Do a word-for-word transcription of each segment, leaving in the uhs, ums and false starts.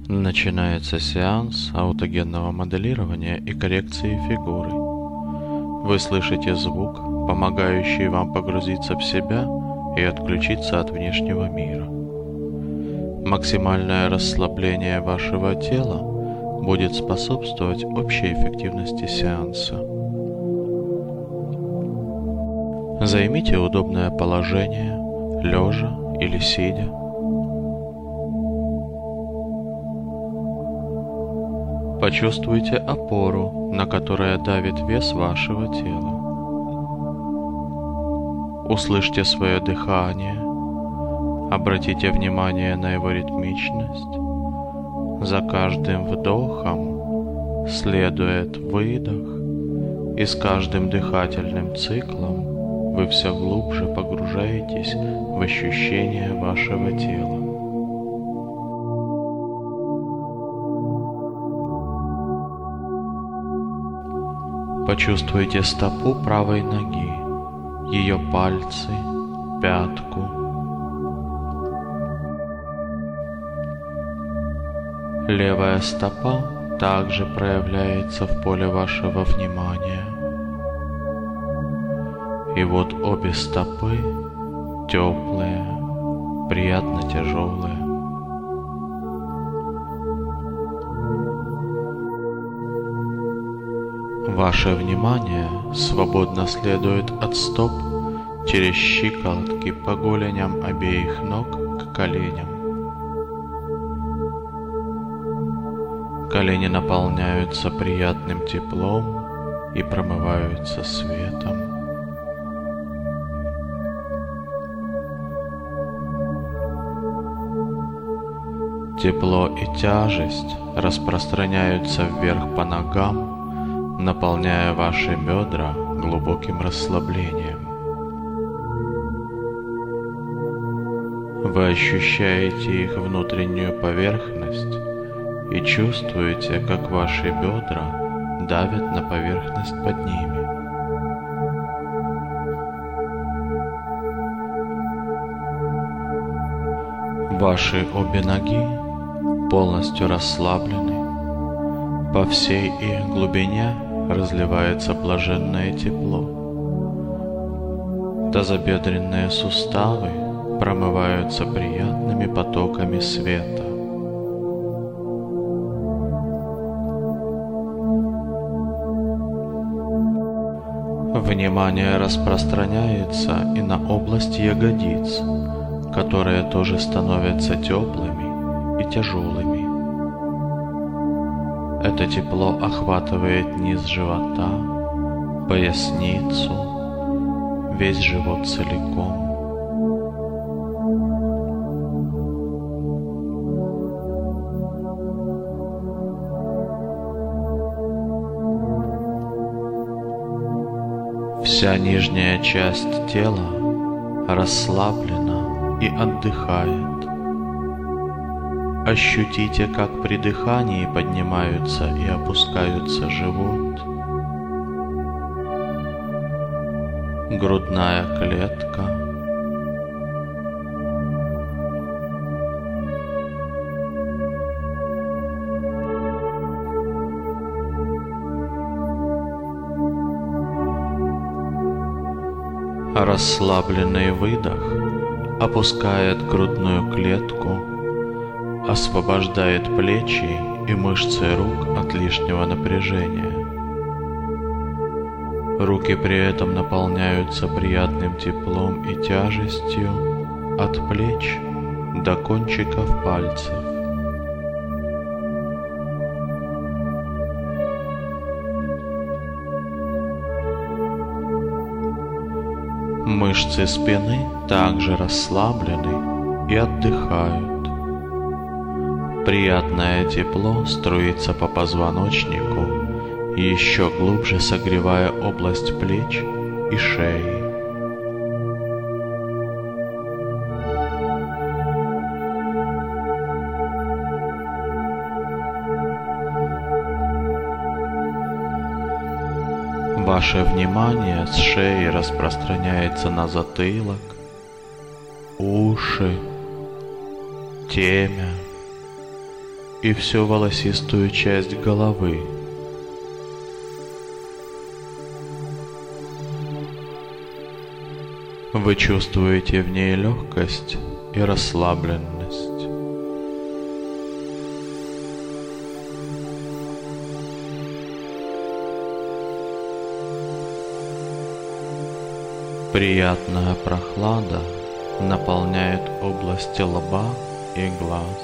Начинается сеанс аутогенного моделирования и коррекции фигуры. Вы слышите звук, помогающий вам погрузиться в себя и отключиться от внешнего мира. Максимальное расслабление вашего тела будет способствовать общей эффективности сеанса. Займите удобное положение, лежа или сидя. Почувствуйте опору, на которой давит вес вашего тела. Услышьте свое дыхание, обратите внимание на его ритмичность. За каждым вдохом следует выдох, и с каждым дыхательным циклом вы все глубже погружаетесь в ощущения вашего тела. Почувствуйте стопу правой ноги, ее пальцы, пятку. Левая стопа также проявляется в поле вашего внимания. И вот обе стопы теплые, приятно тяжелые. Ваше внимание свободно следует от стоп через щиколотки по голеням обеих ног к коленям. Колени наполняются приятным теплом и промываются светом. Тепло и тяжесть распространяются вверх по ногам, наполняя ваши бедра глубоким расслаблением. Вы ощущаете их внутреннюю поверхность и чувствуете, как ваши бедра давят на поверхность под ними. Ваши обе ноги полностью расслаблены. По всей их глубине разливается блаженное тепло. Тазобедренные суставы промываются приятными потоками света. Внимание распространяется и на область ягодиц, которые тоже становятся теплыми и тяжелыми. Это тепло охватывает низ живота, поясницу, весь живот целиком. Вся нижняя часть тела расслаблена и отдыхает. Ощутите, как при дыхании поднимаются и опускаются живот, грудная клетка, расслабленный выдох опускает грудную клетку, освобождает плечи и мышцы рук от лишнего напряжения. Руки при этом наполняются приятным теплом и тяжестью от плеч до кончиков пальцев. Мышцы спины также расслаблены и отдыхают. Приятное тепло струится по позвоночнику, еще глубже согревая область плеч и шеи. Ваше внимание с шеи распространяется на затылок, уши, темя, и всю волосистую часть головы. Вы чувствуете в ней легкость и расслабленность. Приятная прохлада наполняет области лба и глаз.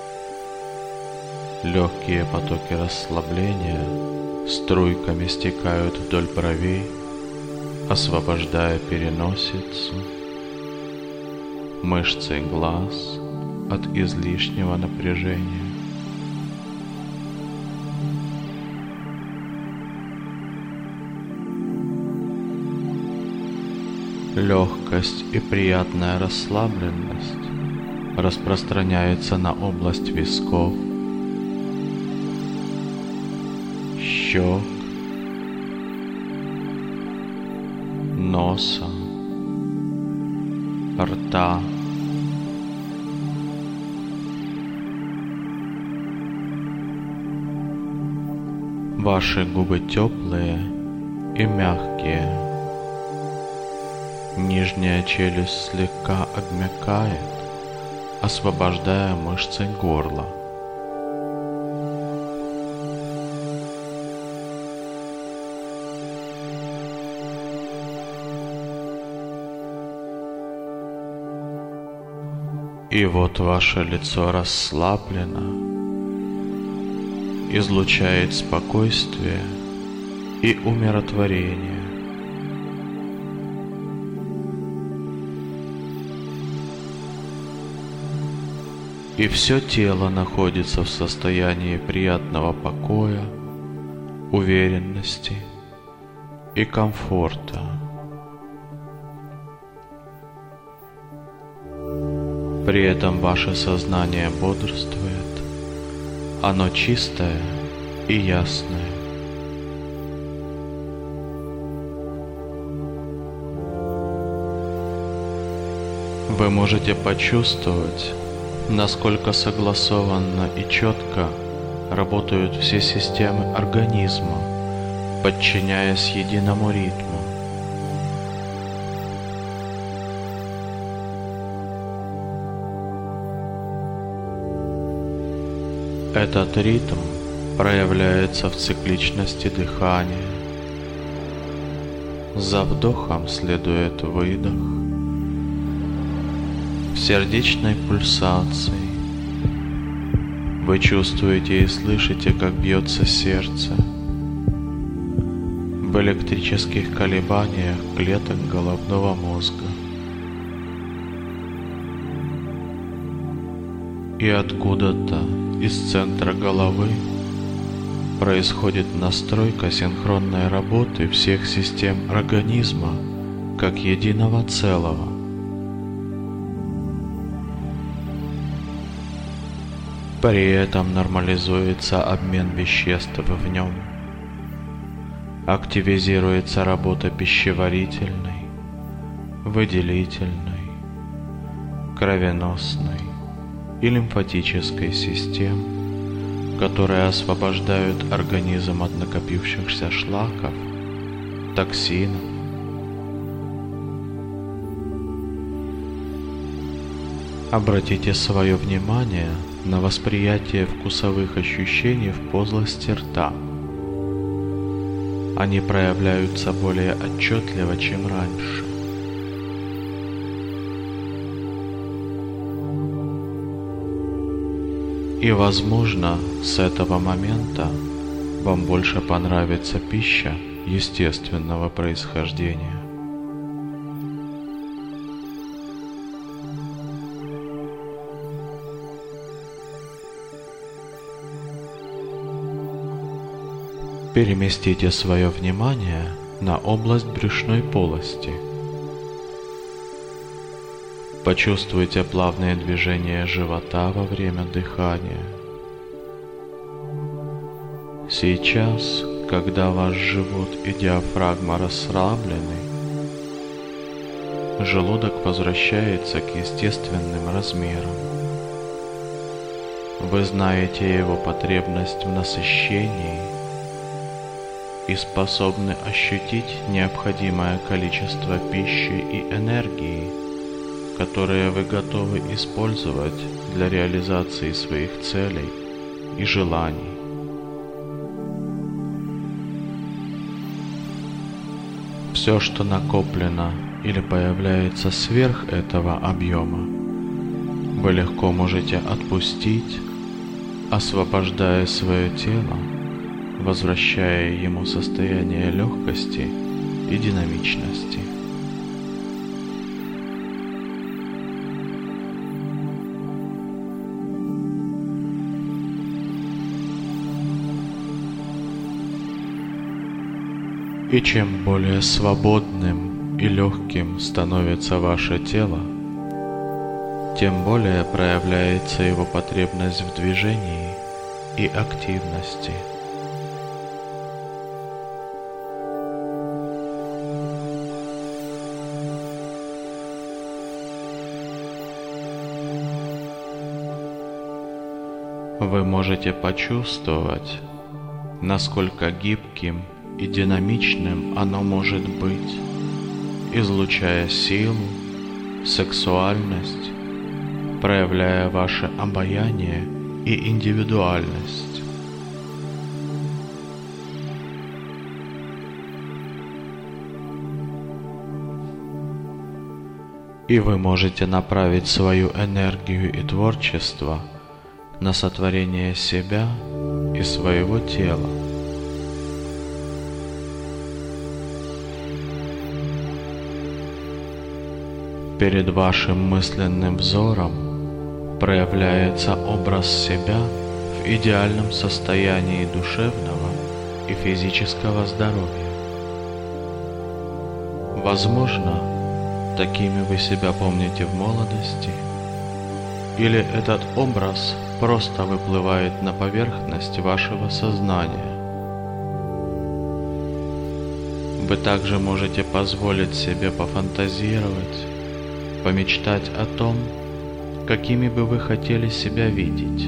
Легкие потоки расслабления струйками стекают вдоль бровей, освобождая переносицу, мышцы глаз от излишнего напряжения. Легкость и приятная расслабленность распространяется на область висков, щек, носа, рта, ваши губы теплые и мягкие. Нижняя челюсть слегка обмякает, освобождая мышцы горла. И вот ваше лицо расслаблено, излучает спокойствие и умиротворение. И все тело находится в состоянии приятного покоя, уверенности и комфорта. При этом ваше сознание бодрствует, оно чистое и ясное. Вы можете почувствовать, насколько согласованно и четко работают все системы организма, подчиняясь единому ритму. Этот ритм проявляется в цикличности дыхания. За вдохом следует выдох, в сердечной пульсации. Вы чувствуете и слышите, как бьется сердце, в электрических колебаниях клеток головного мозга. И откуда-то из центра головы происходит настройка синхронной работы всех систем организма как единого целого. При этом нормализуется обмен веществ в нем, активизируется работа пищеварительной, выделительной, кровеносной и лимфатической систем, которые освобождают организм от накопившихся шлаков, токсинов. Обратите свое внимание на восприятие вкусовых ощущений в полости рта. Они проявляются более отчетливо, чем раньше. И, возможно, с этого момента вам больше понравится пища естественного происхождения. Переместите свое внимание на область брюшной полости. Почувствуйте плавные движения живота во время дыхания. Сейчас, когда ваш живот и диафрагма расслаблены, желудок возвращается к естественным размерам. Вы знаете его потребность в насыщении и способны ощутить необходимое количество пищи и энергии, которые вы готовы использовать для реализации своих целей и желаний. Все, что накоплено или появляется сверх этого объема, вы легко можете отпустить, освобождая свое тело, возвращая ему состояние легкости и динамичности. И чем более свободным и легким становится ваше тело, тем более проявляется его потребность в движении и активности. Вы можете почувствовать, насколько гибким и динамичным оно может быть, излучая силу, сексуальность, проявляя ваше обаяние и индивидуальность. И вы можете направить свою энергию и творчество на сотворение себя и своего тела. Перед вашим мысленным взором проявляется образ себя в идеальном состоянии душевного и физического здоровья. Возможно, такими вы себя помните в молодости, или этот образ просто выплывает на поверхность вашего сознания. Вы также можете позволить себе пофантазировать, помечтать о том, какими бы вы хотели себя видеть.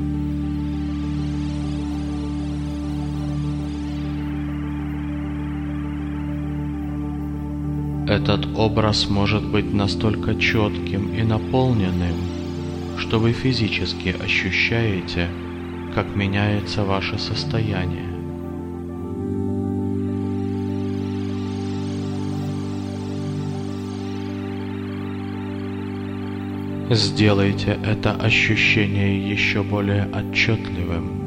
Этот образ может быть настолько четким и наполненным, что вы физически ощущаете, как меняется ваше состояние. Сделайте это ощущение еще более отчетливым.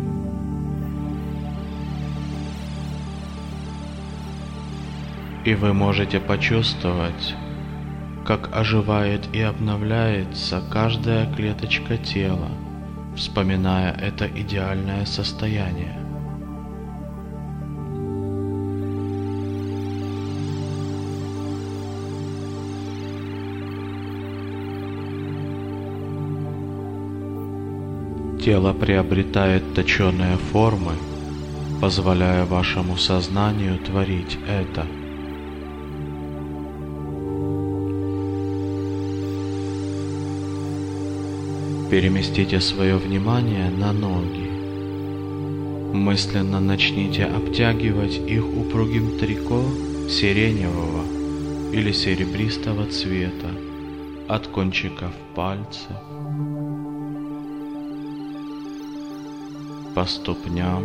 И вы можете почувствовать, как оживает и обновляется каждая клеточка тела, вспоминая это идеальное состояние. Тело приобретает точеные формы, позволяя вашему сознанию творить это. Переместите свое внимание на ноги. Мысленно начните обтягивать их упругим трико сиреневого или серебристого цвета от кончиков пальцев, по ступням,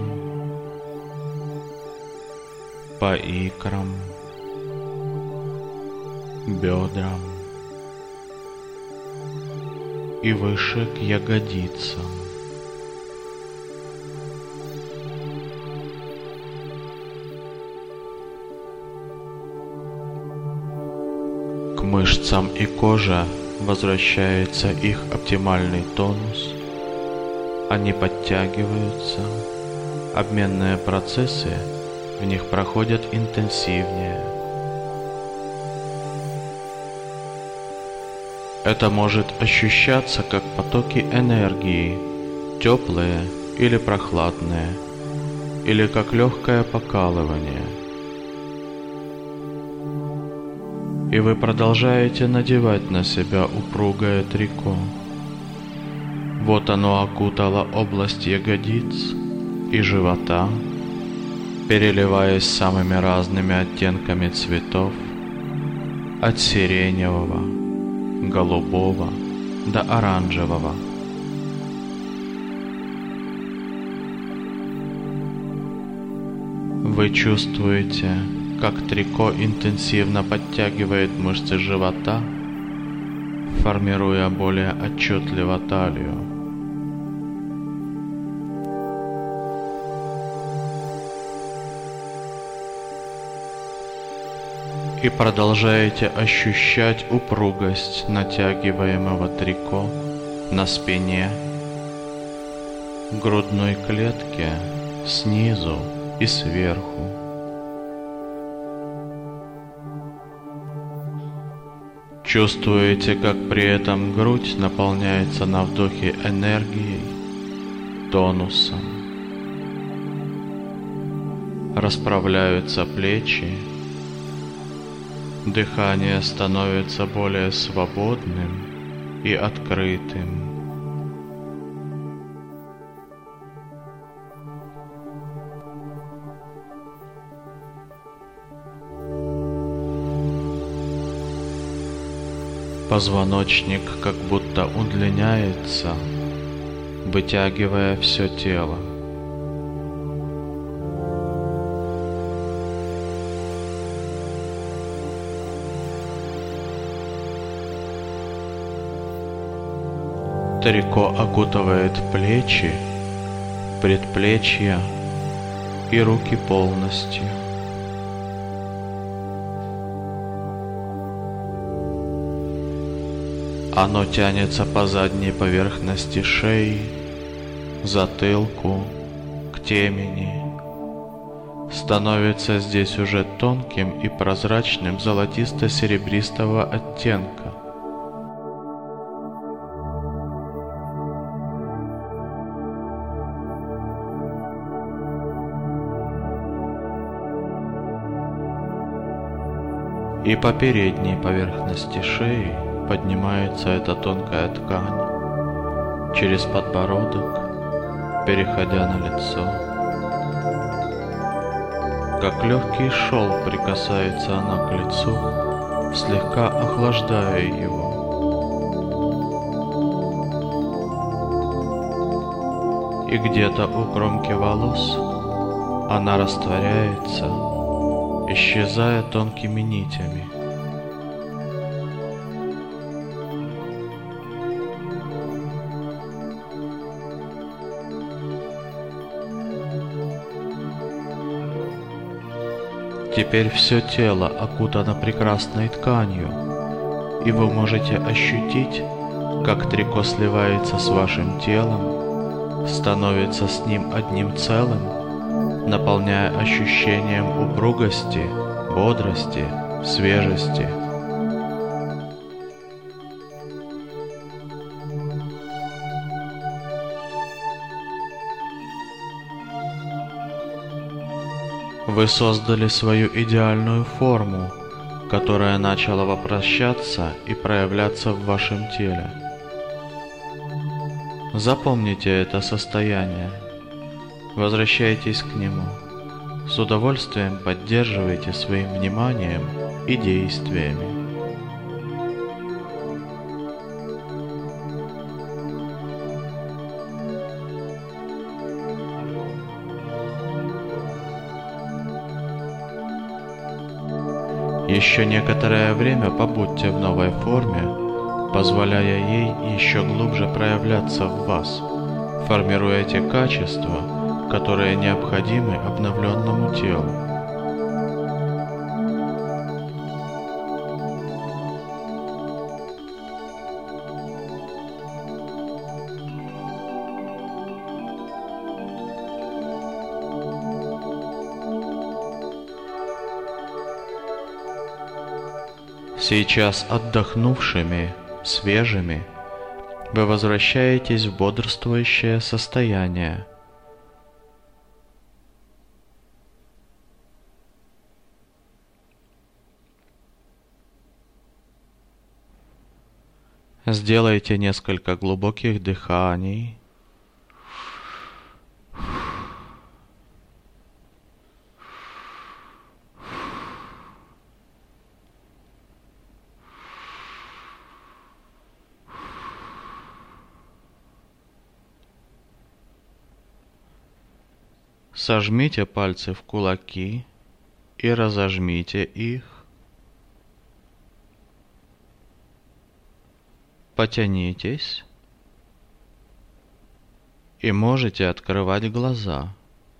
по икрам, бедрам и выше к ягодицам. К мышцам и коже возвращается их оптимальный тонус, они подтягиваются, обменные процессы в них проходят интенсивнее. Это может ощущаться как потоки энергии, теплые или прохладные, или как легкое покалывание. И вы продолжаете надевать на себя упругое трико. Вот оно окутало область ягодиц и живота, переливаясь самыми разными оттенками цветов, от сиреневого, голубого до оранжевого. Вы чувствуете, как трико интенсивно подтягивает мышцы живота, формируя более отчетливо талию. И продолжаете ощущать упругость натягиваемого трико на спине, грудной клетке, снизу и сверху. Чувствуете, как при этом грудь наполняется на вдохе энергией, тонусом. Расправляются плечи, дыхание становится более свободным и открытым. Позвоночник как будто удлиняется, вытягивая все тело. Трико окутывает плечи, предплечья и руки полностью. Оно тянется по задней поверхности шеи, затылку, к темени. Становится здесь уже тонким и прозрачным золотисто-серебристого оттенка. И по передней поверхности шеи поднимается эта тонкая ткань через подбородок, переходя на лицо. Как легкий шелк прикасается она к лицу, слегка охлаждая его. И где-то у кромки волос она растворяется, исчезая тонкими нитями. Теперь все тело окутано прекрасной тканью, и вы можете ощутить, как трико сливается с вашим телом, становится с ним одним целым, наполняя ощущением упругости, бодрости, свежести. Вы создали свою идеальную форму, которая начала воплощаться и проявляться в вашем теле. Запомните это состояние, возвращайтесь к нему, с удовольствием поддерживайте своим вниманием и действиями. Еще некоторое время побудьте в новой форме, позволяя ей еще глубже проявляться в вас, формируя те качества, которые необходимы обновленному телу. Сейчас отдохнувшими, свежими, вы возвращаетесь в бодрствующее состояние. Сделайте несколько глубоких дыханий. Сожмите пальцы в кулаки и разожмите их. Потянитесь и можете открывать глаза.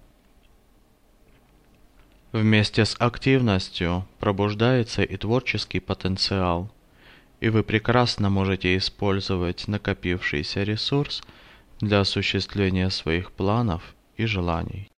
Вместе с активностью пробуждается и творческий потенциал, и вы прекрасно можете использовать накопившийся ресурс для осуществления своих планов и желаний.